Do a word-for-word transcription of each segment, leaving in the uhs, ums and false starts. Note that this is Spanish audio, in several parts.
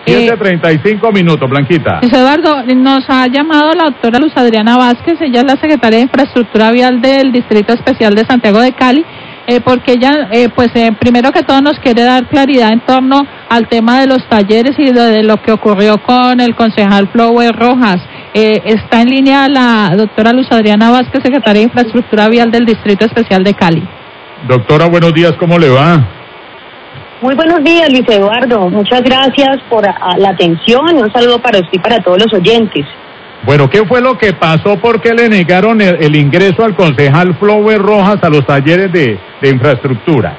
siete treinta y cinco minutos, Blanquita. Luis Eduardo, nos ha llamado la doctora Luz Adriana Vázquez, ella es la secretaria de Infraestructura Vial del Distrito Especial de Santiago de Cali, eh, porque ella, eh, pues eh, primero que todo nos quiere dar claridad en torno al tema de los talleres y de, de lo que ocurrió con el concejal Flower Rojas. Eh, está en línea la doctora Luz Adriana Vázquez, secretaria de Infraestructura Vial del Distrito Especial de Cali. Doctora, buenos días, ¿cómo le va? Muy buenos días, Luis Eduardo. Muchas gracias por a, la atención y un saludo para usted y para todos los oyentes. Bueno, ¿qué fue lo que pasó? ¿Por qué le negaron el, el ingreso al concejal Flower Rojas a los talleres de, de infraestructura?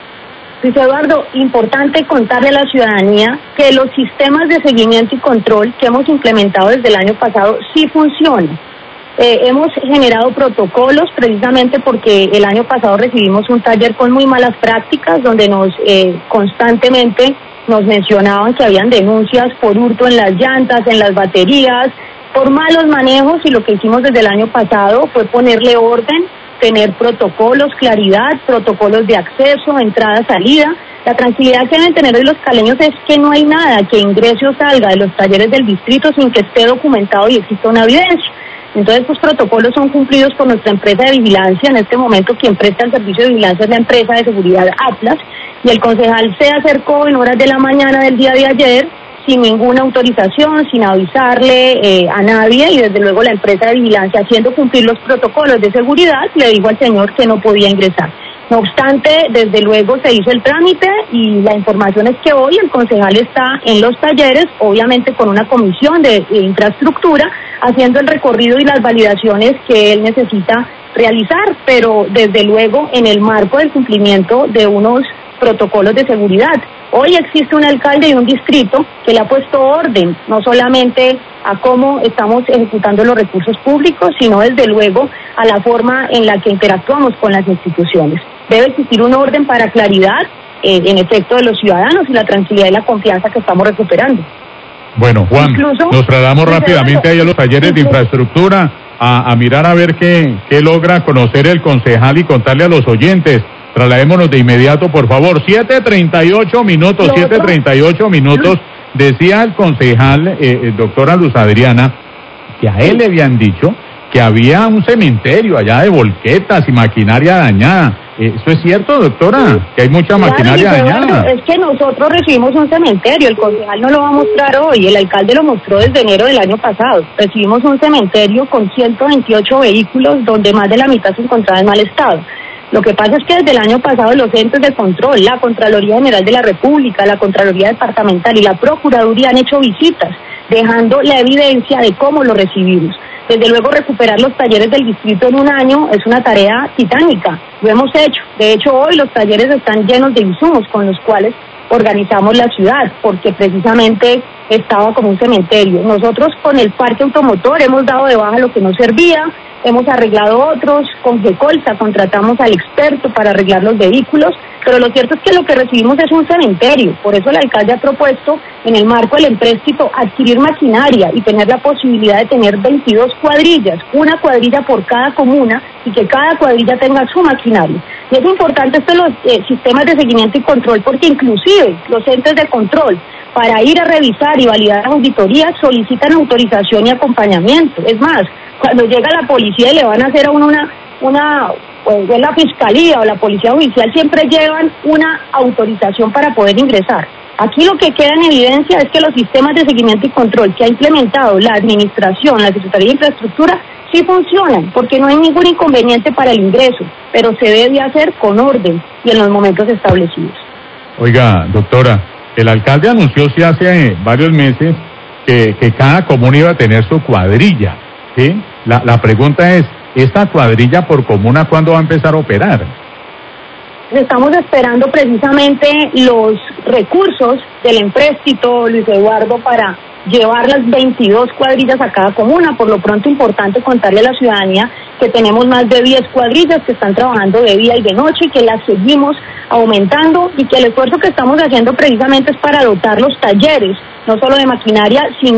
Luis Eduardo, importante contarle a la ciudadanía que los sistemas de seguimiento y control que hemos implementado desde el año pasado sí funcionan. Eh, hemos generado protocolos precisamente porque el año pasado recibimos un taller con muy malas prácticas donde nos eh, constantemente nos mencionaban que habían denuncias por hurto en las llantas, en las baterías, por malos manejos, y lo que hicimos desde el año pasado fue ponerle orden, tener protocolos, claridad, protocolos de acceso, entrada, salida. La tranquilidad que deben tener hoy los caleños es que no hay nada que ingrese o salga de los talleres del distrito sin que esté documentado y exista una evidencia. Entonces, estos protocolos son cumplidos por nuestra empresa de vigilancia. En este momento, quien presta el servicio de vigilancia es la empresa de seguridad Atlas, y el concejal se acercó en horas de la mañana del día de ayer, sin ninguna autorización, sin avisarle eh, a nadie, y desde luego la empresa de vigilancia, haciendo cumplir los protocolos de seguridad, le dijo al señor que no podía ingresar. No obstante, desde luego se hizo el trámite y la información es que hoy el concejal está en los talleres, obviamente con una comisión de, de infraestructura, haciendo el recorrido y las validaciones que él necesita realizar, pero desde luego en el marco del cumplimiento de unos protocolos de seguridad. Hoy existe un alcalde y un distrito que le ha puesto orden, no solamente a cómo estamos ejecutando los recursos públicos, sino desde luego a la forma en la que interactuamos con las instituciones. Debe existir un orden para claridad, eh, en efecto, de los ciudadanos y la tranquilidad y la confianza que estamos recuperando. Bueno, Juan, Incluso, nos trasladamos rápidamente ahí a los talleres de infraestructura a, a mirar a ver qué, qué logra conocer el concejal y contarle a los oyentes. Trasladémonos de inmediato, por favor. siete treinta y ocho minutos, siete treinta y ocho minutos. Decía el concejal, eh, doctora Luz Adriana, que a él le habían dicho que había un cementerio allá de volquetas y maquinaria dañada. Eh, ¿Eso es cierto, doctora? Que hay mucha maquinaria claro, dañada. Es que nosotros recibimos un cementerio, el concejal no lo va a mostrar hoy, el alcalde lo mostró desde enero del año pasado. Recibimos un cementerio con ciento veintiocho vehículos, donde más de la mitad se encontraba en mal estado. Lo que pasa es que desde el año pasado los entes de control, la Contraloría General de la República, la Contraloría Departamental y la Procuraduría han hecho visitas, dejando la evidencia de cómo lo recibimos. Desde luego, recuperar los talleres del distrito en un año es una tarea titánica. Lo hemos hecho. De hecho, hoy los talleres están llenos de insumos con los cuales organizamos la ciudad, porque precisamente estaba como un cementerio. Nosotros con el parque automotor hemos dado de baja lo que no servía, hemos arreglado otros, con Gecolsa contratamos al experto para arreglar los vehículos, pero lo cierto es que lo que recibimos es un cementerio. Por eso el alcalde ha propuesto, en el marco del empréstito, adquirir maquinaria y tener la posibilidad de tener veintidós cuadrillas, una cuadrilla por cada comuna, y que cada cuadrilla tenga su maquinaria. Y es importante esto de los eh, sistemas de seguimiento y control, porque inclusive los entes de control, para ir a revisar y validar las auditorías, solicitan autorización y acompañamiento. Es más, cuando llega la policía y le van a hacer a uno una, una pues, la fiscalía o la policía judicial, siempre llevan una autorización para poder ingresar. Aquí lo que queda en evidencia es que los sistemas de seguimiento y control que ha implementado la administración, la Secretaría de Infraestructura, sí funcionan, porque no hay ningún inconveniente para el ingreso, pero se debe hacer con orden y en los momentos establecidos. Oiga, doctora, el alcalde anunció sí hace varios meses que, que cada comuna iba a tener su cuadrilla, ¿sí? La, la pregunta es, ¿esta cuadrilla por comuna cuándo va a empezar a operar? Estamos esperando precisamente los recursos del empréstito, Luis Eduardo, para llevar las veintidós cuadrillas a cada comuna. Por lo pronto, importante contarle a la ciudadanía que tenemos más de diez cuadrillas que están trabajando de día y de noche y que las seguimos aumentando, y que el esfuerzo que estamos haciendo precisamente es para dotar los talleres, no solo de maquinaria, sino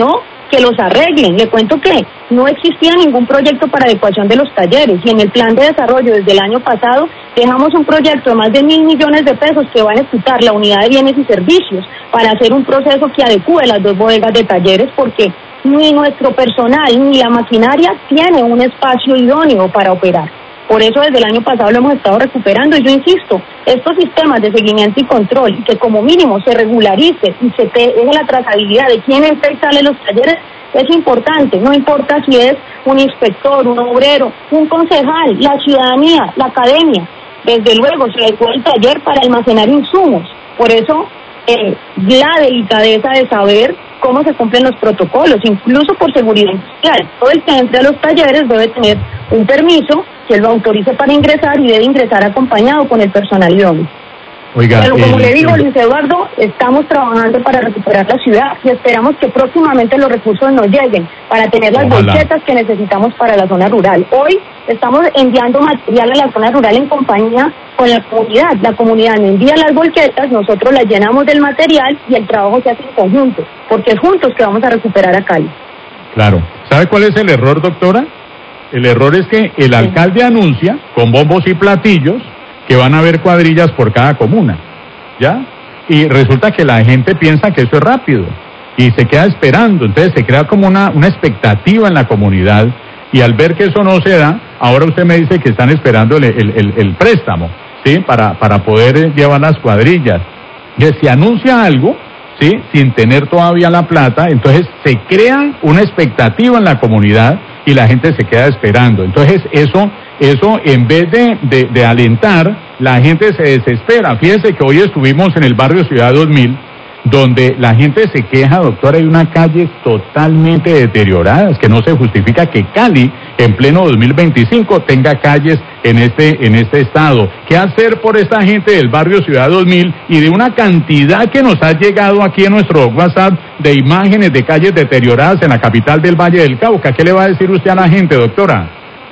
que los arreglen. Le cuento que no existía ningún proyecto para adecuación de los talleres y en el plan de desarrollo desde el año pasado dejamos un proyecto de más de mil millones de pesos que va a ejecutar la unidad de bienes y servicios para hacer un proceso que adecue las dos bodegas de talleres, porque ni nuestro personal ni la maquinaria tiene un espacio idóneo para operar. Por eso desde el año pasado lo hemos estado recuperando y yo insisto, estos sistemas de seguimiento y control, y que como mínimo se regularice y se deje la trazabilidad de quién entra y sale los talleres, es importante. No importa si es un inspector, un obrero, un concejal, la ciudadanía, la academia. Desde luego se adecuó el taller para almacenar insumos. Por eso eh, la delicadeza de saber cómo se cumplen los protocolos, incluso por seguridad industrial. Todo el que entre a los talleres debe tener un permiso que él lo autorice para ingresar y debe ingresar acompañado con el personal idóneo. Oiga, Pero como el, le digo, el... Luis Eduardo, estamos trabajando para recuperar la ciudad y esperamos que próximamente los recursos nos lleguen para tener las Ojalá. bolsetas que necesitamos para la zona rural. Hoy estamos enviando material a la zona rural en compañía con la comunidad. La comunidad nos envía las bolsetas, nosotros las llenamos del material y el trabajo se hace en conjunto, porque es juntos que vamos a recuperar a Cali. Claro. ¿Sabe cuál es el error, doctora? El error es que el alcalde anuncia con bombos y platillos que van a haber cuadrillas por cada comuna, ¿ya? Y resulta que la gente piensa que eso es rápido y se queda esperando, entonces se crea como una, una expectativa en la comunidad y al ver que eso no se da, ahora usted me dice que están esperando el, el, el, el préstamo, ¿sí? Para, para poder llevar las cuadrillas. Y se anuncia algo, ¿sí? Sin tener todavía la plata, entonces se crea una expectativa en la comunidad y la gente se queda esperando. Entonces eso, eso en vez de, de, de alentar, la gente se desespera. Fíjese que hoy estuvimos en el barrio Ciudad dos mil, donde la gente se queja, doctora, hay una calle totalmente deteriorada, es que no se justifica que Cali, en pleno dos mil veinticinco, tenga calles en este, en este estado. ¿Qué hacer por esta gente del barrio Ciudad dos mil y de una cantidad que nos ha llegado aquí en nuestro WhatsApp de imágenes de calles deterioradas en la capital del Valle del Cauca? ¿Qué le va a decir usted a la gente, doctora?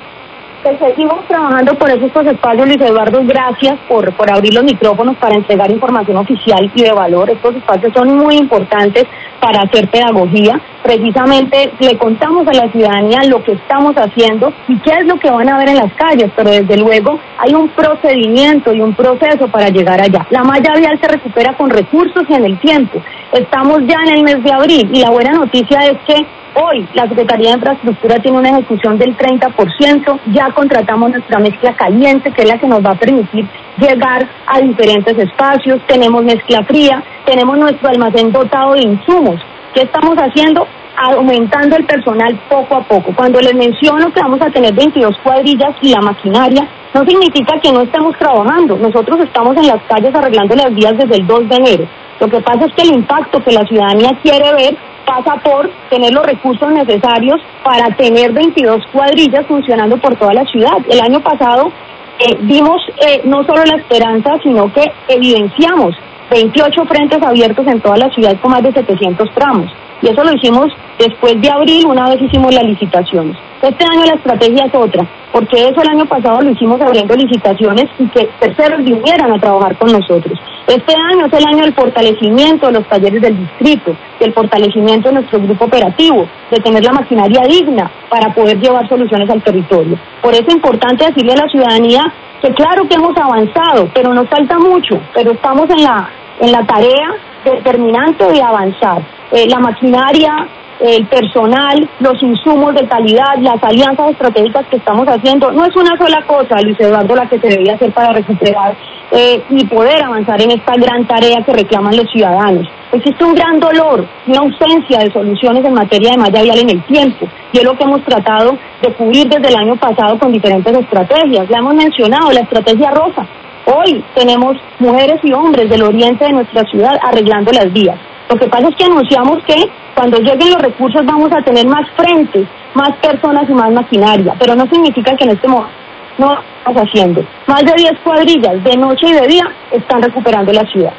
Pues seguimos trabajando por esos espacios, Luis Eduardo, gracias por, por abrir los micrófonos para entregar información oficial y de valor. Estos espacios son muy importantes para hacer pedagogía. Precisamente le contamos a la ciudadanía lo que estamos haciendo y qué es lo que van a ver en las calles, pero desde luego hay un procedimiento y un proceso para llegar allá. La malla vial se recupera con recursos y en el tiempo. Estamos ya en el mes de abril y la buena noticia es que hoy la Secretaría de Infraestructura tiene una ejecución del treinta por ciento, ya contratamos nuestra mezcla caliente, que es la que nos va a permitir llegar a diferentes espacios, tenemos mezcla fría, tenemos nuestro almacén dotado de insumos. ¿Qué estamos haciendo? Aumentando el personal poco a poco. Cuando les menciono que vamos a tener veintidós cuadrillas y la maquinaria, no significa que no estemos trabajando. Nosotros estamos en las calles arreglando las vías desde el dos de enero. Lo que pasa es que el impacto que la ciudadanía quiere ver pasa por tener los recursos necesarios para tener veintidós cuadrillas funcionando por toda la ciudad. El año pasado eh, vimos eh, no solo la esperanza, sino que evidenciamos veintiocho frentes abiertos en toda la ciudad con más de setecientos tramos. Y eso lo hicimos después de abril, una vez hicimos las licitaciones. Este año la estrategia es otra, porque eso el año pasado lo hicimos abriendo licitaciones y que terceros vinieran a trabajar con nosotros. Este año es el año del fortalecimiento de los talleres del distrito, del fortalecimiento de nuestro grupo operativo, de tener la maquinaria digna para poder llevar soluciones al territorio. Por eso es importante decirle a la ciudadanía que claro que hemos avanzado, pero nos falta mucho, pero estamos en la, en la tarea determinante de avanzar. Eh, la maquinaria, el personal, los insumos de calidad, las alianzas estratégicas que estamos haciendo, no es una sola cosa, Luis Eduardo, la que se debía hacer para recuperar eh, y poder avanzar en esta gran tarea que reclaman los ciudadanos. Existe un gran dolor, una ausencia de soluciones en materia de malla vial en el tiempo, y es lo que hemos tratado de cubrir desde el año pasado con diferentes estrategias. La hemos mencionado, la estrategia rosa. Hoy tenemos mujeres y hombres del oriente de nuestra ciudad arreglando las vías. Lo que pasa es que anunciamos que cuando lleguen los recursos vamos a tener más frentes, más personas y más maquinaria, pero no significa que en este momento no estamos haciendo. Más de diez cuadrillas de noche y de día están recuperando la ciudad.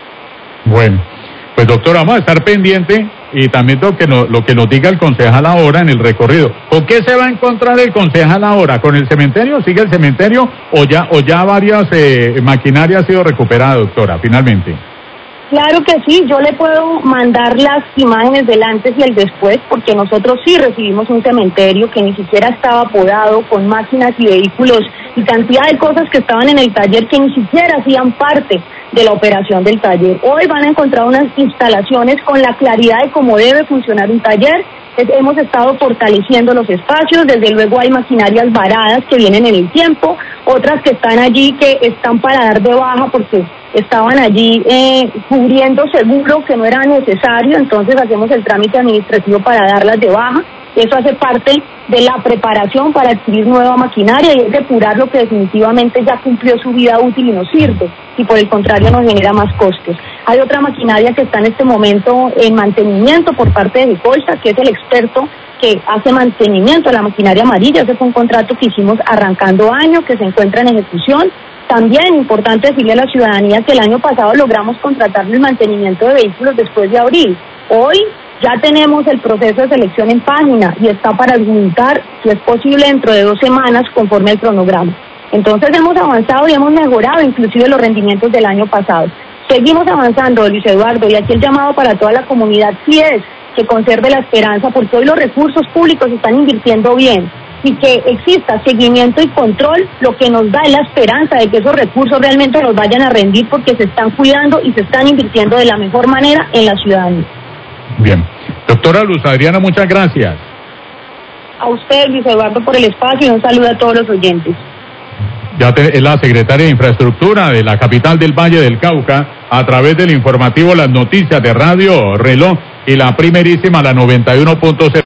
Bueno, pues doctora, vamos a estar pendiente y también lo que, no, lo que nos diga el concejal ahora en el recorrido. ¿Con qué se va a encontrar el concejal ahora? ¿Con el cementerio? ¿Sigue el cementerio o ya, o ya varias eh, maquinarias han sido recuperadas, doctora, finalmente? Claro que sí, yo le puedo mandar las imágenes del antes y el después, porque nosotros sí recibimos un cementerio que ni siquiera estaba podado, con máquinas y vehículos y cantidad de cosas que estaban en el taller que ni siquiera hacían parte de la operación del taller. Hoy van a encontrar unas instalaciones con la claridad de cómo debe funcionar un taller. Hemos estado fortaleciendo los espacios, desde luego hay maquinarias varadas que vienen en el tiempo, otras que están allí que están para dar de baja porque estaban allí eh, cubriendo seguro que no era necesario, entonces hacemos el trámite administrativo para darlas de baja. Eso hace parte de la preparación para adquirir nueva maquinaria y es depurar lo que definitivamente ya cumplió su vida útil y no sirve, y por el contrario nos genera más costos. Hay otra maquinaria que está en este momento en mantenimiento por parte de Colsa, que es el experto que hace mantenimiento de la maquinaria amarilla. Ese fue un contrato que hicimos arrancando año, que se encuentra en ejecución. También importante decirle a la ciudadanía que el año pasado logramos contratar el mantenimiento de vehículos después de abril. Hoy ya tenemos el proceso de selección en página y está para adjuntar, si es posible, dentro de dos semanas conforme al cronograma. Entonces hemos avanzado y hemos mejorado inclusive los rendimientos del año pasado. Seguimos avanzando, Luis Eduardo, y aquí el llamado para toda la comunidad sí es que conserve la esperanza, porque hoy los recursos públicos se están invirtiendo bien y que exista seguimiento y control, lo que nos da es la esperanza de que esos recursos realmente nos vayan a rendir porque se están cuidando y se están invirtiendo de la mejor manera en la ciudadanía. Bien. Doctora Luz Adriana, muchas gracias. A usted, Luis Eduardo, por el espacio y un saludo a todos los oyentes. Ya te, es la secretaria de Infraestructura de la capital del Valle del Cauca, a través del informativo Las Noticias de Radio Reloj y la primerísima, la noventa y uno punto cero.